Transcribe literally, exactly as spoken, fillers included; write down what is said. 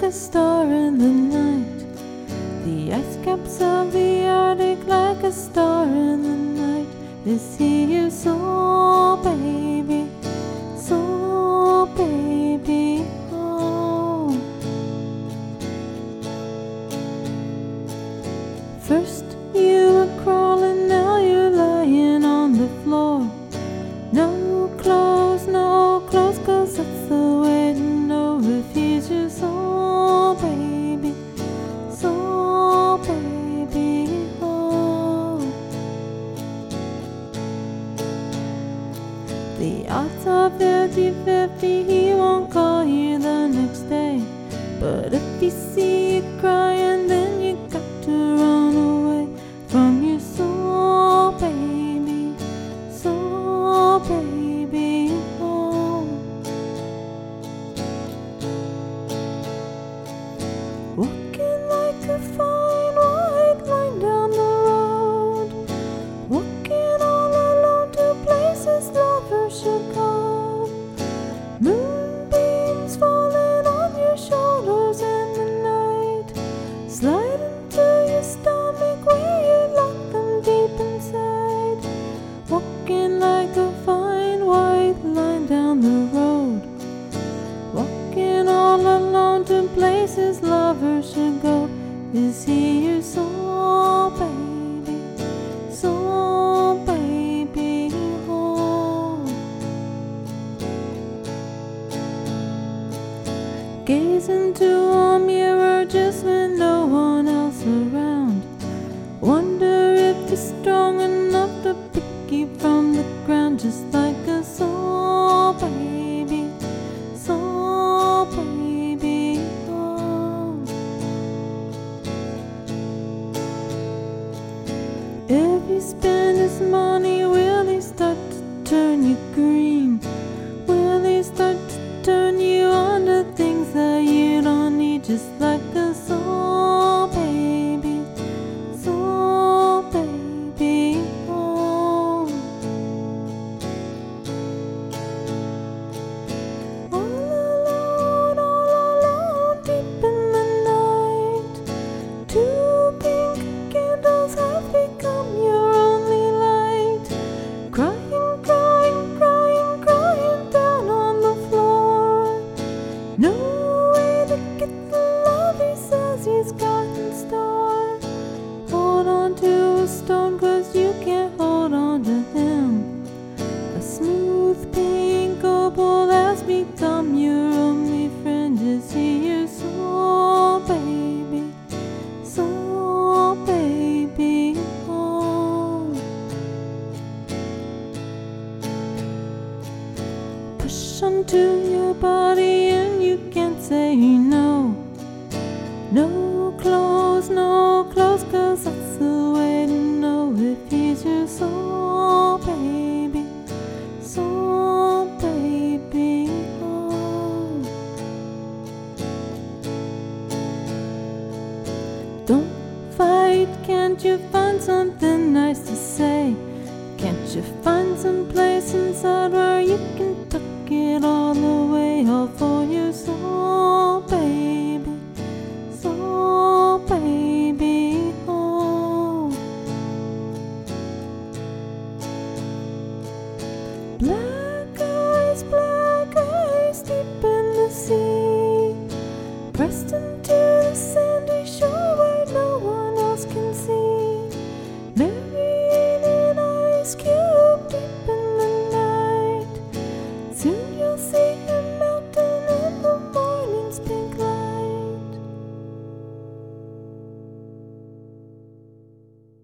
a star in the night. The ice caps of the Arctic like a star in the night. Is he your soul, baby? Soul, baby, oh. First you were crawling, now you're lying on the floor. No clothes, no clothes, 'cause that's the way to know if he's your soul, baby. Soul, baby, oh. The odds are fifty fifty, he won't call you the next day. But if you see you crying, then you got to run away from your soul, baby. Soul, baby, oh. Walking like a fine white line down the road, walking all alone to places lovers should go. Moonbeams falling on your shoulders in the night, slide into your stomach where you lock them deep inside. Walking like a fine white line down the road, walking all alone to places lovers should go. Is he your soul, baby? Soul, baby, oh. Gaze into a mirror just when no one else around. Wonder if you're strong enough to pick you from the ground, just like a soul, baby. Soul, baby, oh. If you spend his money, will he start to turn you green? Will he start to turn you on to things that you don't need, just like a soul, baby? Soul, baby, oh. All alone, all alone, deep in the night, two pink candles have become your only light. Crying, crying, crying, crying down on the floor. No way to get the love he says he's got in store. Hold on to a stone, 'cause you can't hold on to him. A smooth pink opal has become your only friend. Is he your soul, baby? Soul, baby, oh. Push onto your body and you can't say no. No clothes, no clothes, 'cause that's the way to know if he's your soul, baby. Soul, baby, oh. Don't fight, can't you find something nice to say? Can't you find some place inside where you can tuck it all away, all for your soul, baby? Soul, baby, oh. Black eyes, black eyes, deep in the sea, pressed in